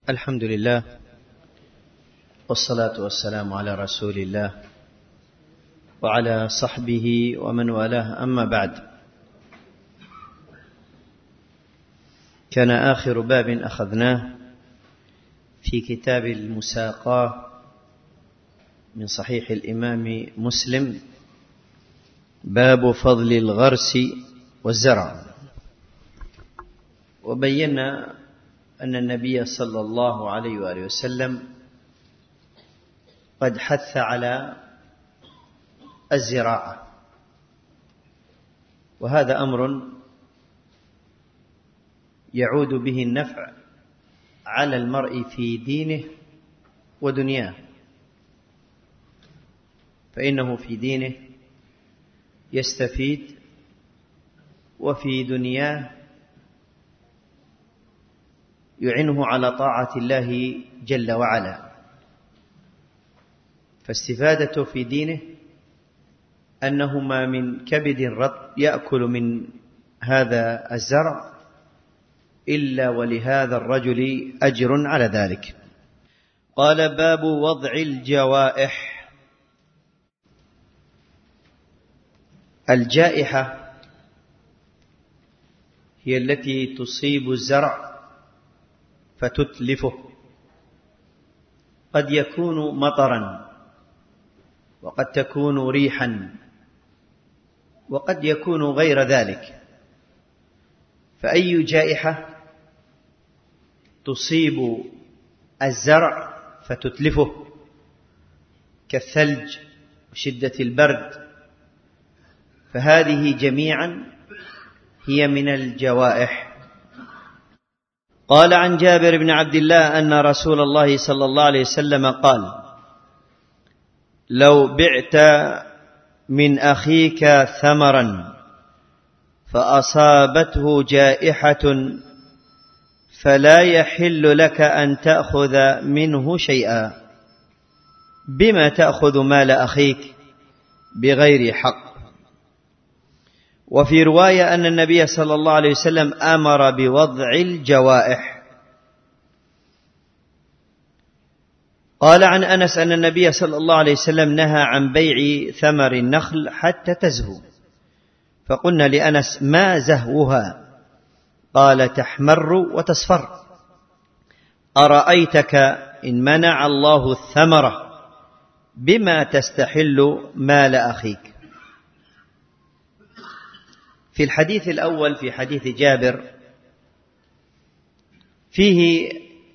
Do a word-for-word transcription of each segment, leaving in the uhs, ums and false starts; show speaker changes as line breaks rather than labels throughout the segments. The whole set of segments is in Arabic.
الحمد لله والصلاة والسلام على رسول الله وعلى صحبه ومن والاه، أما بعد. كان آخر باب أخذناه في كتاب المساقاة من صحيح الإمام مسلم، باب فضل الغرس والزرع، وبينا أن النبي صلى الله عليه وآله وسلم قد حث على الزراعة، وهذا أمر يعود به النفع على المرء في دينه ودنياه، فإنه في دينه يستفيد وفي دنياه يعنه على طاعة الله جل وعلا. فاستفادته في دينه أنه ما من كبد رطب يأكل من هذا الزرع إلا ولهذا الرجل أجر على ذلك. قال: باب وضع الجوائح. الجائحة هي التي تصيب الزرع فتتلفه، قد يكون مطرا، وقد تكون ريحا، وقد يكون غير ذلك. فأي جائحة تصيب الزرع فتتلفه كالثلج وشدة البرد، فهذه جميعا هي من الجوائح. قال: عن جابر بن عبد الله أن رسول الله صلى الله عليه وسلم قال: لو بعت من أخيك ثمرا فأصابته جائحة فلا يحل لك أن تأخذ منه شيئا، بما تأخذ مال أخيك بغير حق. وفي رواية أن النبي صلى الله عليه وسلم أمر بوضع الجوائح. قال عن أنس أن النبي صلى الله عليه وسلم نهى عن بيع ثمر النخل حتى تزهو، فقلنا لأنس: ما زهوها؟ قال: تحمر وتصفر. أرأيتك إن منع الله الثمرة بما تستحل مال أخيك. في الحديث الأول، في حديث جابر، فيه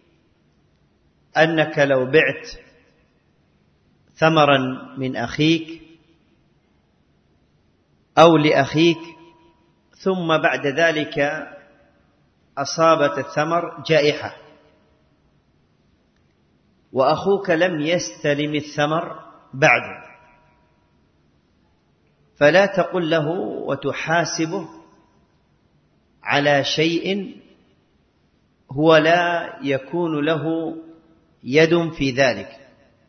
أنك لو بعت ثمرا من أخيك أو لأخيك ثم بعد ذلك أصابت الثمر جائحة وأخوك لم يستلم الثمر بعد، فلا تقل له وتحاسبه على شيء هو لا يكون له يد في ذلك.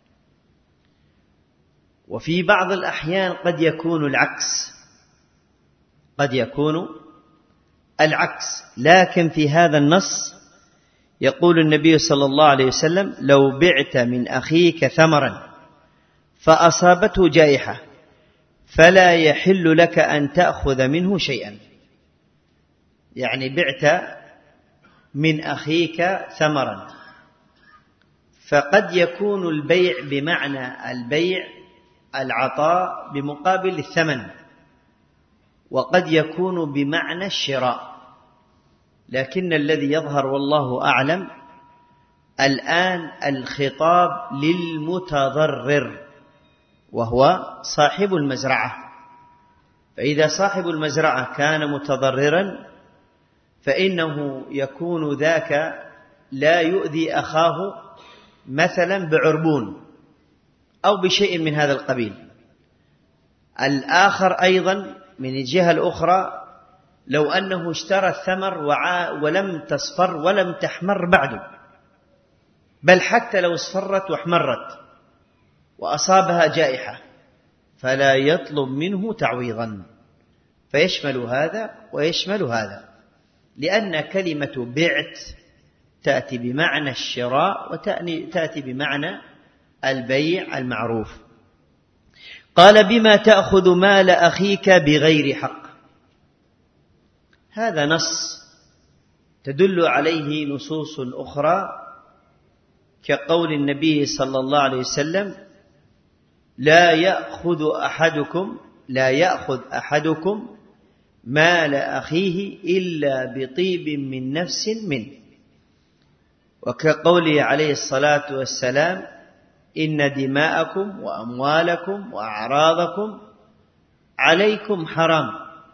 وفي بعض الأحيان قد يكون العكس، قد يكون العكس لكن في هذا النص يقول النبي صلى الله عليه وسلم: لو بعت من أخيك ثمرا فأصابته جائحة فلا يحل لك أن تأخذ منه شيئا. يعني بعت من أخيك ثمرا، فقد يكون البيع بمعنى البيع العطاء بمقابل الثمن، وقد يكون بمعنى الشراء، لكن الذي يظهر والله أعلم الآن الخطاب للمتضرر وهو صاحب المزرعة. فإذا صاحب المزرعة كان متضررا فإنه يكون ذاك لا يؤذي أخاه مثلا بعربون أو بشيء من هذا القبيل. الآخر أيضا من الجهة الأخرى لو أنه اشترى الثمر ولم تصفر ولم تحمر بعد، بل حتى لو اصفرت واحمرت وأصابها جائحة، فلا يطلب منه تعويضا، فيشمل هذا ويشمل هذا، لأن كلمة بعت تأتي بمعنى الشراء وتأتي بمعنى البيع المعروف. قال بما تأخذ مال أخيك بغير حق. هذا نص تدل عليه نصوص أخرى كقول النبي صلى الله عليه وسلم لا يأخذ أحدكم لا يأخذ أحدكم مال أخيه إلا بطيب من نفس منه، وكقوله عليه الصلاة والسلام إن دماءكم وأموالكم وأعراضكم عليكم حرام،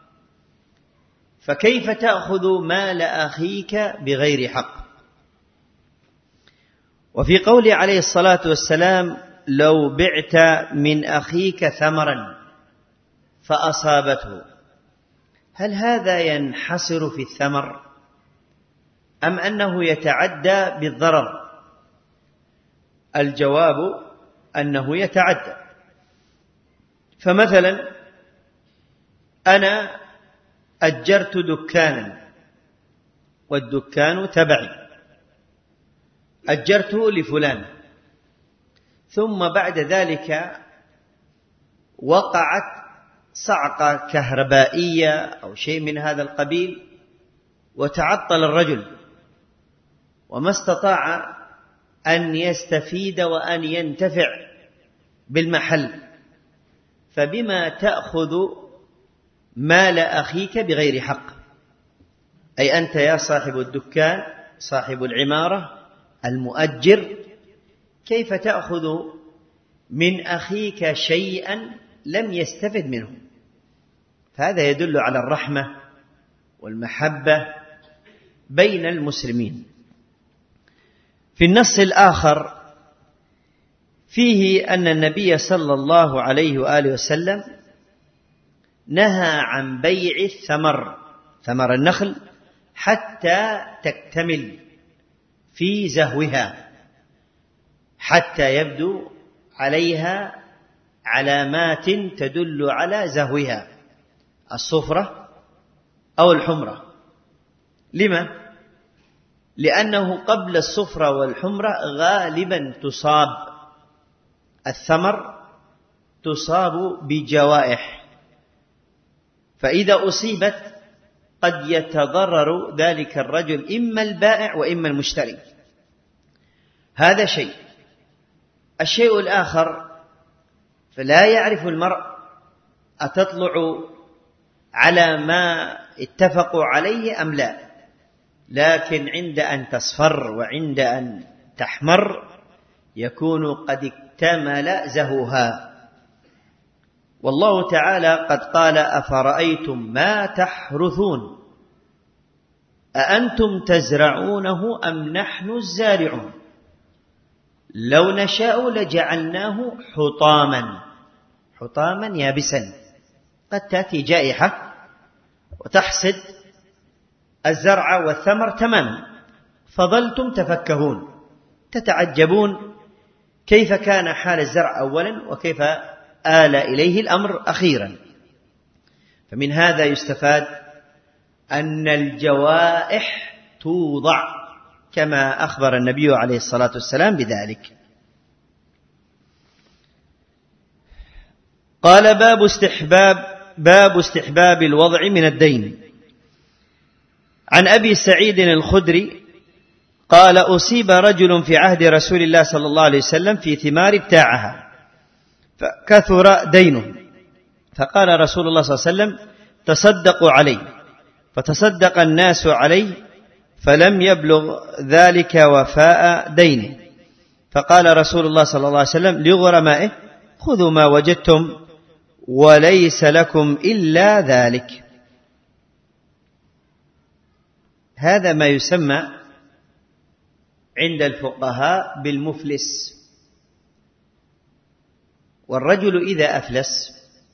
فكيف تأخذ مال أخيك بغير حق؟ وفي قوله عليه الصلاة والسلام لو بعت من أخيك ثمرا فأصابته، هل هذا ينحصر في الثمر أم أنه يتعدى بالضرر؟ الجواب أنه يتعدى. فمثلا أنا أجرت دكانا والدكان تبعي، أجرته لفلان، ثم بعد ذلك وقعت صعقة كهربائية أو شيء من هذا القبيل وتعطل الرجل وما استطاع أن يستفيد وأن ينتفع بالمحل، فبما تأخذ مال أخيك بغير حق؟ أي أنت يا صاحب الدكان صاحب العمارة المؤجر، كيف تأخذ من أخيك شيئا لم يستفد منه؟ فهذا يدل على الرحمة والمحبة بين المسلمين. في النص الآخر فيه أن النبي صلى الله عليه وآله وسلم نهى عن بيع الثمر، ثمر النخل، حتى تكتمل في زهوها، حتى يبدو عليها علامات تدل على زهوها، الصفرة أو الحمرة. لما؟ لأنه قبل الصفرة والحمرة غالبا تصاب الثمر تصاب بجوائح، فإذا أصيبت قد يتضرر ذلك الرجل إما البائع وإما المشتري. هذا شيء. الشيء الآخر فلا يعرف المرء أتطلع على ما اتفقوا عليه أم لا، لكن عند أن تصفر وعند أن تحمر يكون قد اكتمل زهوها. والله تعالى قد قال أفرأيتم ما تحرثون أأنتم تزرعونه أم نحن الزارعون لو نشاء لجعلناه حطاما حطاما يابسا. قد تأتي جائحة وتحصد الزرع والثمر تماما، فظلتم تفكهون تتعجبون كيف كان حال الزرع أولا وكيف آل إليه الأمر أخيرا. فمن هذا يستفاد أن الجوائح توضع كما أخبر النبي عليه الصلاة والسلام بذلك. قال باب استحباب باب استحباب الوضع من الدين. عن أبي سعيد الخدري قال أصيب رجل في عهد رسول الله صلى الله عليه وسلم في ثمار ابتاعها فكثر دينه، فقال رسول الله صلى الله عليه وسلم تصدقوا عليه، فتصدق الناس عليه فلم يبلغ ذلك وفاء دينه، فقال رسول الله صلى الله عليه وسلم لغرمائه خذوا ما وجدتم وليس لكم إلا ذلك. هذا ما يسمى عند الفقهاء بالمفلس. والرجل إذا أفلس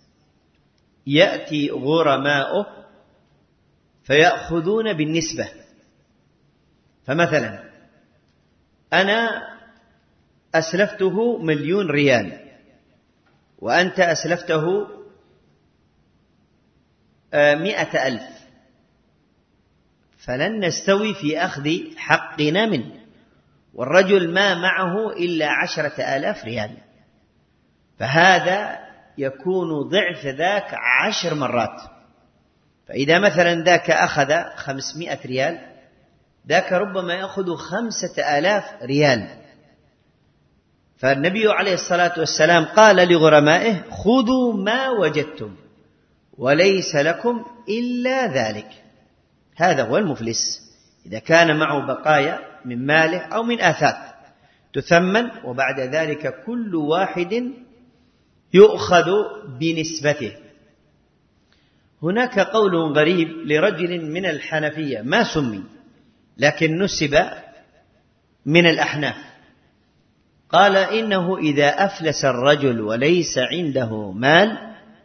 يأتي غرماؤه فيأخذون بالنسبة. فمثلا أنا أسلفته مليون ريال وأنت أسلفته مئة ألف، فلن نستوي في أخذ حقنا منه، والرجل ما معه إلا عشرة آلاف ريال، فهذا يكون ضعف ذاك عشر مرات. فإذا مثلا ذاك أخذ خمسمائة ريال، ذاك ربما يأخذ خمسة آلاف ريال. فالنبي عليه الصلاة والسلام قال لغرمائه: خذوا ما وجدتم وليس لكم إلا ذلك. هذا هو المفلس، إذا كان معه بقايا من ماله أو من آثاث تثمن، وبعد ذلك كل واحد يؤخذ بنسبته. هناك قول غريب لرجل من الحنفية ما سمي لكن نسب من الأحناف، قال إنه إذا أفلس الرجل وليس عنده مال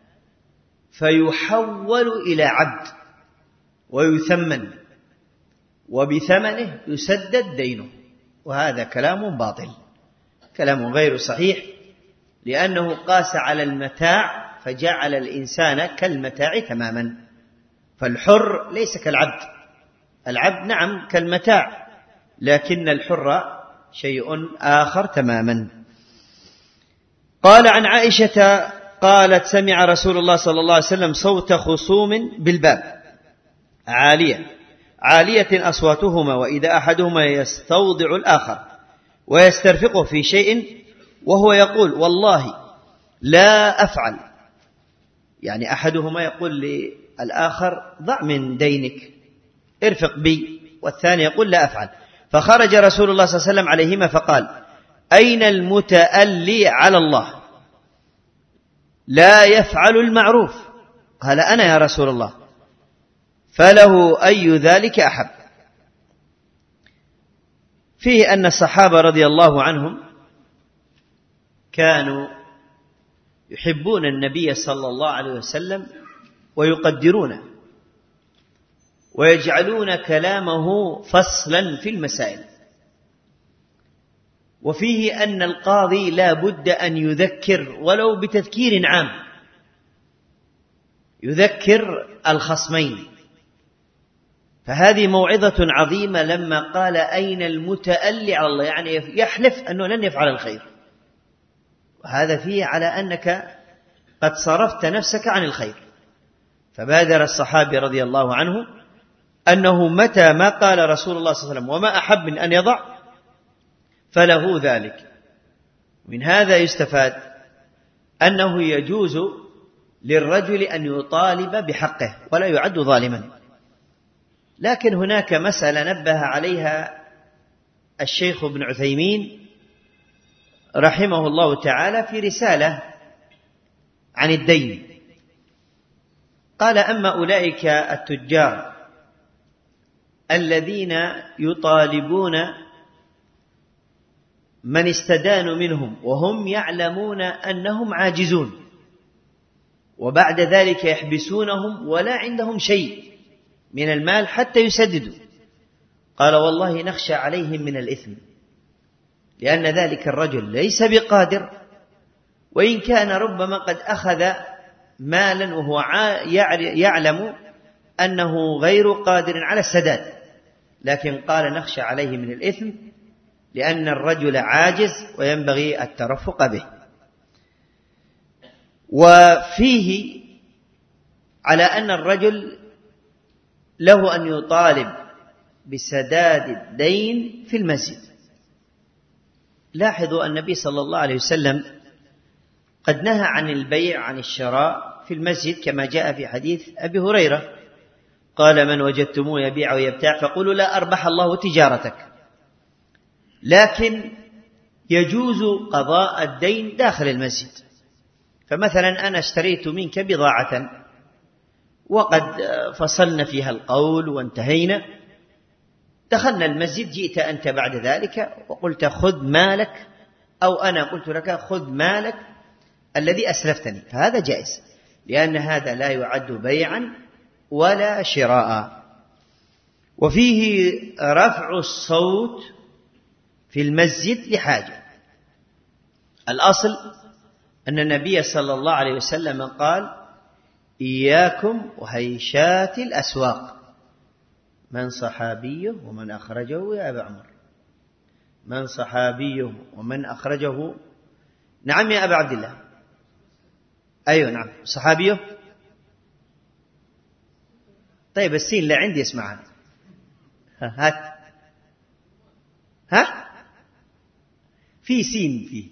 فيحول إلى عبد ويثمن، وبثمنه يسدد دينه. وهذا كلام باطل، كلام غير صحيح، لأنه قاس على المتاع فجعل الإنسان كالمتاع تماما. فالحر ليس كالعبد، العبد نعم كالمتاع، لكن الحر شيء آخر تماما. قال عن عائشة قالت: سمع رسول الله صلى الله عليه وسلم صوت خصوم بالباب عالية عالية أصواتهما، وإذا أحدهما يستوضع الآخر ويسترفقه في شيء وهو يقول: والله لا أفعل، يعني أحدهما يقول للآخر: ضع من دينك ارفق بي، والثاني يقول: لا أفعل. فخرج رسول الله صلى الله عليه وسلم عليهما فقال: أين المتألي على الله لا يفعل المعروف؟ قال: أنا يا رسول الله. فله أي ذلك أحب. فيه أن الصحابة رضي الله عنهم كانوا يحبون النبي صلى الله عليه وسلم ويقدرونه، ويجعلون كلامه فصلا في المسائل. وفيه أن القاضي لا بد أن يذكر ولو بتذكير عام، يذكر الخصمين. فهذه موعظة عظيمة لما قال: أين المتألي على الله، يعني يحلف أنه لن يفعل الخير. وهذا فيه على أنك قد صرفت نفسك عن الخير. فبادر الصحابي رضي الله عنه أنه متى ما قال رسول الله صلى الله عليه وسلم وما أحب من أن يضع فله ذلك. من هذا يستفاد أنه يجوز للرجل أن يطالب بحقه ولا يعد ظالما. لكن هناك مسألة نبه عليها الشيخ ابن عثيمين رحمه الله تعالى في رسالة عن الدين. قال: أما أولئك التجار الذين يطالبون من استدانوا منهم وهم يعلمون أنهم عاجزون، وبعد ذلك يحبسونهم ولا عندهم شيء من المال حتى يسددوا، قال: والله نخشى عليهم من الإثم، لأن ذلك الرجل ليس بقادر، وإن كان ربما قد أخذ مالا وهو يعلم أنه غير قادر على السداد، لكن قال: نخشى عليه من الإثم لأن الرجل عاجز وينبغي الترفق به. وفيه على أن الرجل له أن يطالب بسداد الدين في المسجد. لاحظوا أن النبي صلى الله عليه وسلم قد نهى عن البيع عن الشراء في المسجد كما جاء في حديث أبي هريرة، قال: من وجدتموه يبيع ويبتاع فقولوا لا أربح الله تجارتك. لكن يجوز قضاء الدين داخل المسجد. فمثلا أنا اشتريت منك بضاعة وقد فصلنا فيها القول وانتهينا، دخلنا المسجد، جئت أنت بعد ذلك وقلت خذ مالك، أو أنا قلت لك خذ مالك الذي أسلفتني، فهذا جائز، لأن هذا لا يعد بيعا ولا شراء. وفيه رفع الصوت في المسجد لحاجة. الأصل أن النبي صلى الله عليه وسلم قال: إياكم وهيشات الأسواق، من صحابيه ومن أخرجه يا أبا عمر؟ من صحابيه ومن أخرجه؟ نعم يا أبا عبد الله. أيوة نعم صحابيه. طيب السين لا عندي اسمعها. هات ها في سين فيه.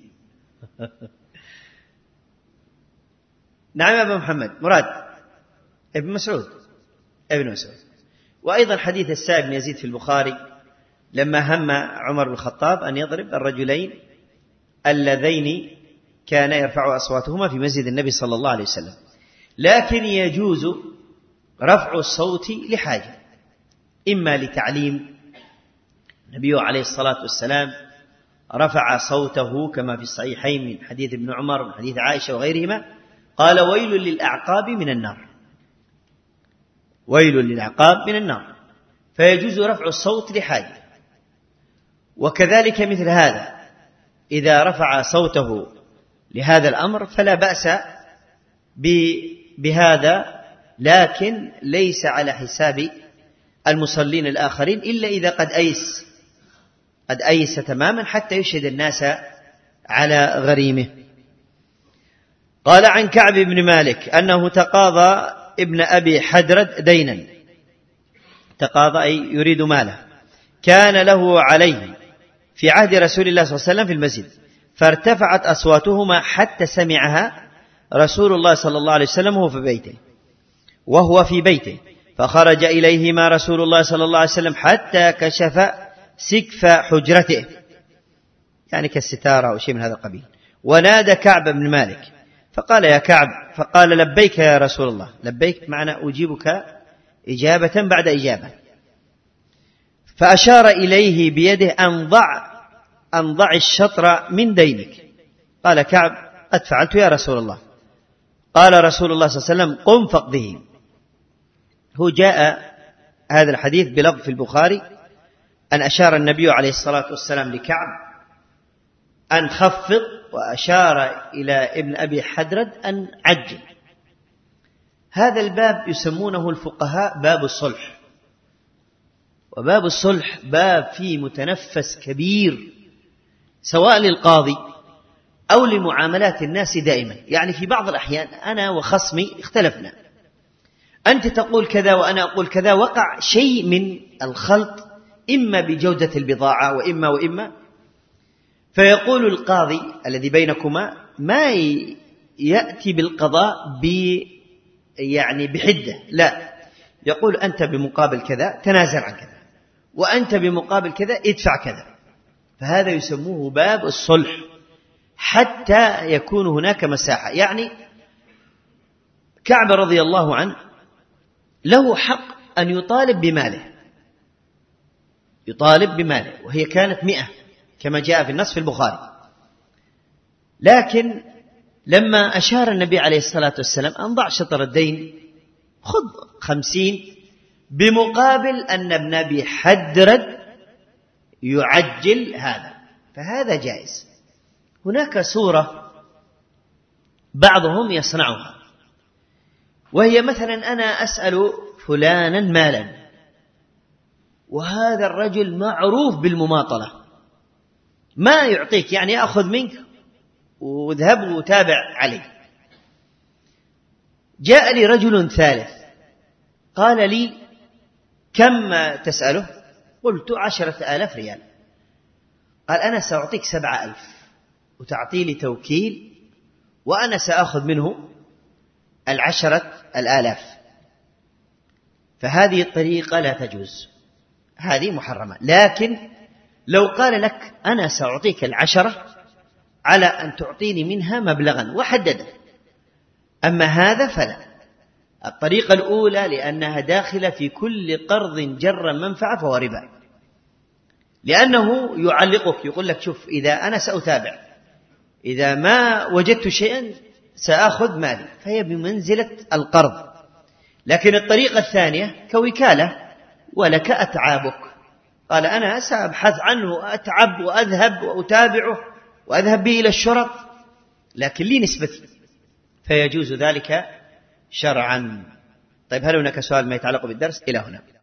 نعم يا أبا محمد. مراد ابن مسعود. ابن مسعود. وأيضا حديث السائب بن يزيد في البخاري لما هم عمر بن الخطاب أن يضرب الرجلين اللذين كان يرفع أصواتهما في مسجد النبي صلى الله عليه وسلم. لكن يجوز رفع الصوت لحاجة، إما لتعليم. النبي عليه الصلاة والسلام رفع صوته كما في الصحيحين من حديث ابن عمر ومن حديث عائشة وغيرهما، قال ويل للأعقاب من النار، ويل للأعقاب من النار، فيجوز رفع الصوت لحاجة. وكذلك مثل هذا إذا رفع صوته لهذا الأمر فلا بأس بهذا، لكن ليس على حساب المصلين الآخرين إلا إذا قد أيس قد أيس تماما حتى يشهد الناس على غريمه. قال عن كعب بن مالك أنه تقاضى ابن أبي حدرد دينا، تقاضى أي يريد ماله، كان له عليه في عهد رسول الله صلى الله عليه وسلم في المسجد، فارتفعت أصواتهما حتى سمعها رسول الله صلى الله عليه وسلم وهو في بيته وهو في بيته فخرج إليهما رسول الله صلى الله عليه وسلم حتى كشف سقف حجرته، يعني كالستارة أو شيء من هذا القبيل، ونادى كعب بن مالك فقال يا كعب، فقال لبيك يا رسول الله. لبيك معنى أجيبك إجابة بعد إجابة. فأشار إليه بيده أن ضع أن ضع الشطر من دينك. قال كعب قد فعلت يا رسول الله. قال رسول الله صلى الله عليه وسلم قم فاقضه. هو جاء هذا الحديث بلفظ في البخاري أن أشار النبي عليه الصلاة والسلام لكعب أن خفض، وأشار إلى ابن أبي حدرد أن عجل. هذا الباب يسمونه الفقهاء باب الصلح، وباب الصلح باب فيه متنفس كبير سواء للقاضي أو لمعاملات الناس دائما. يعني في بعض الأحيان أنا وخصمي اختلفنا، أنت تقول كذا وأنا أقول كذا، وقع شيء من الخلط إما بجودة البضاعة وإما وإما، فيقول القاضي الذي بينكما ما يأتي بالقضاء ب يعني بحدة، لا، يقول أنت بمقابل كذا تنازل عن كذا، وأنت بمقابل كذا ادفع كذا. فهذا يسموه باب الصلح حتى يكون هناك مساحة. يعني كعب رضي الله عنه له حق أن يطالب بماله، يطالب بماله، وهي كانت مئة كما جاء في النص في البخاري. لكن لما أشار النبي عليه الصلاة والسلام أن ضع شطر الدين، خذ خمسين، بمقابل أن ابن أبي حدرد يعجل هذا، فهذا جائز. هناك صورة بعضهم يصنعها، وهي مثلا أنا أسأل فلانا مالا، وهذا الرجل معروف بالمماطلة، ما يعطيك، يعني يأخذ منك وذهب وتابع عليه. جاء لي رجل ثالث قال لي كم تسأله؟ قلت عشرة آلاف ريال. قال أنا سأعطيك سبعة ألف وتعطي لي توكيل، وأنا سأخذ منه العشرة الآلاف. فهذه الطريقة لا تجوز، هذه محرمة. لكن لو قال لك أنا سأعطيك العشرة على أن تعطيني منها مبلغا وحدده، أما هذا فلا. الطريقة الأولى لأنها داخلة في كل قرض جر منفعة فهو ربا، لأنه يعلقك، يقول لك شوف إذا أنا سأتابع، إذا ما وجدت شيئا سأخذ مالي، فهي بمنزلة القرض. لكن الطريقة الثانية كوكالة، ولك أتعابك، قال أنا سأبحث عنه وأتعب وأذهب وأتابعه وأذهب به إلى الشرط، لكن لي نسبتي، فيجوز ذلك شرعا. طيب هل هناك سؤال ما يتعلق بالدرس؟ إلى هنا.